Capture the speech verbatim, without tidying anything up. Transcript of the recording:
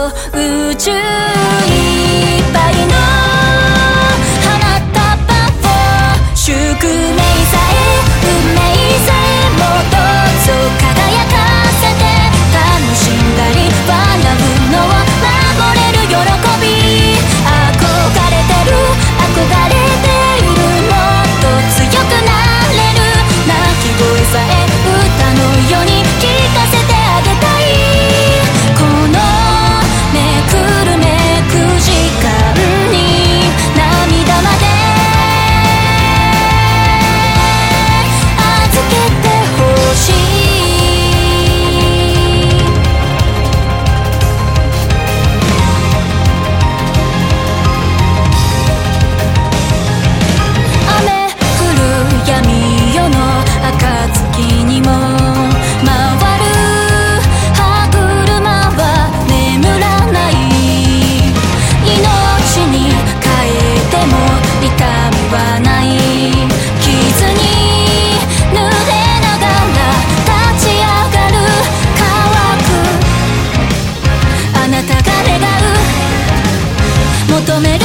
宇宙いっぱいの花束を宿命さえ運命さえもどうぞ輝かせて楽しんだり笑うのを守れる喜び憧れてる憧れているもっと強くなれる泣き声さえ歌のように聞かせてあげたいこのめくるめく時間に涙まで預けてほしい雨降る闇夜の暁にも回る歯車は眠らない命に変えても痛みはない傷に濡れながら立ち上がる乾くあなたが願う求める